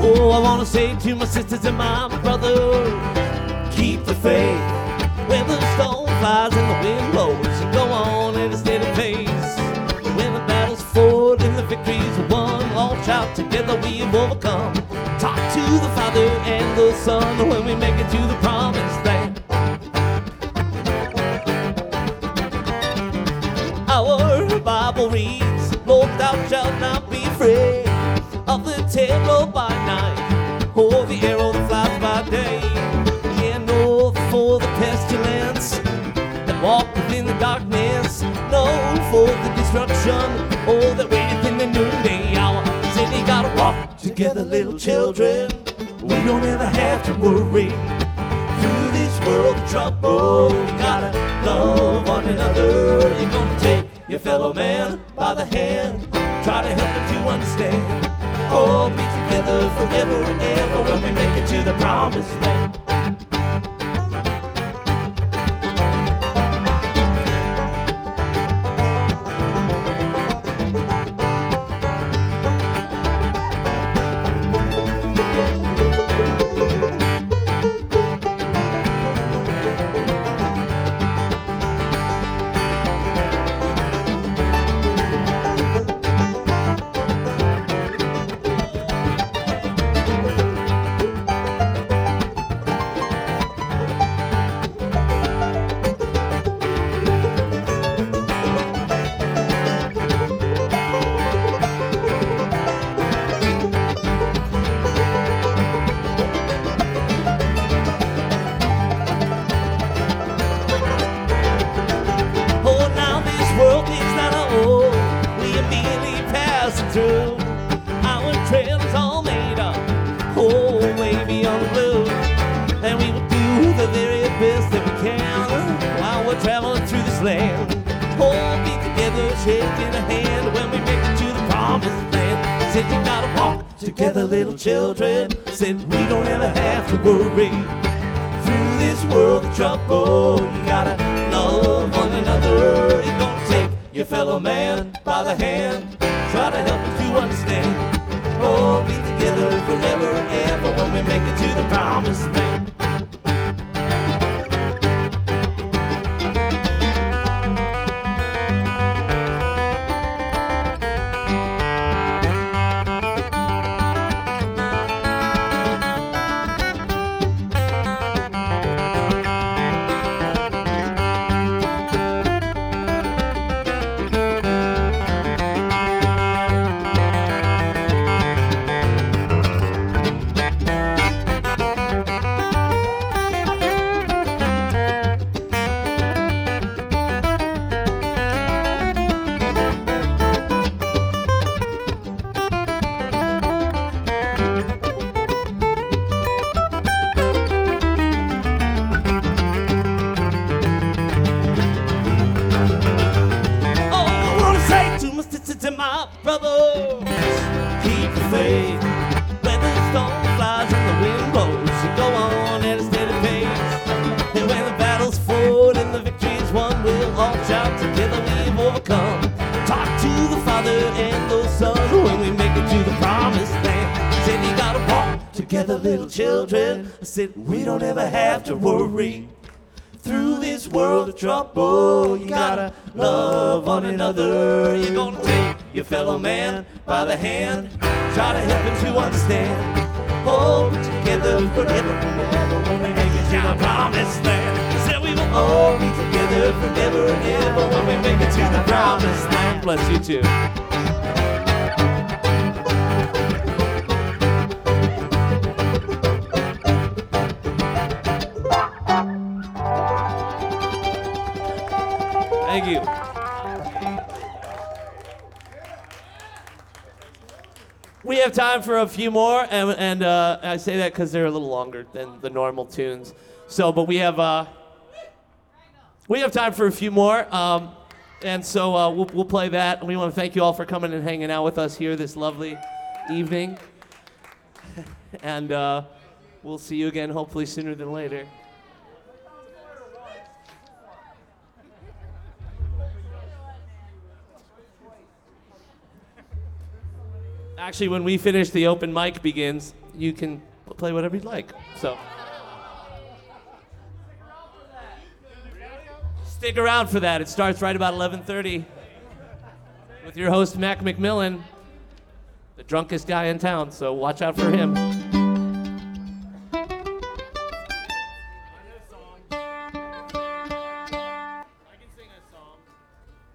Oh, I wanna say to my sisters and my brother, keep the faith. When the storm flies and the wind blows, you go on at a steady pace. When the battle's fought and the victory's won, all shout together we've overcome. Talk to the Father and the Son when we make it to the promised land. Our Bible reads, Lord, thou shalt not be afraid of the terror by night, or the arrow that flies by day. Yeah, nor for the pestilence that walk within the darkness, no for the destruction, oh, that waiteth in the noonday hour. Said you gotta walk together, little children. We don't ever have to worry. Through this world of trouble, you gotta love one another. You're gonna take your fellow man by the hand, try to help him to understand. Oh, be together forever and ever when we make it to the promised land. Little children, said we don't ever have to worry. Through this world of trouble, you gotta love one another. You're gonna take your fellow man by the hand, try to help him to understand. Oh, be together forever and ever when we make it to the promised land. Little children, I said we don't ever have to worry. Through this world of trouble, you gotta love one another. You're gonna take your fellow man by the hand, try to help him to understand. Hold it together forever and ever when we make it to the promised land. Said we will all be together forever and ever when we make it to the promised land. Bless you too. Thank you. We have time for a few more, and I say that because they're a little longer than the normal tunes. So, but we have time for a few more, and so we'll play that. We want to thank you all for coming and hanging out with us here this lovely evening, and we'll see you again hopefully sooner than later. Actually, when we finish, the open mic begins. you can play whatever you'd like. So stick around for that. It starts right about 11:30 with your host, Mac McMillan, the drunkest guy in town, so watch out for him.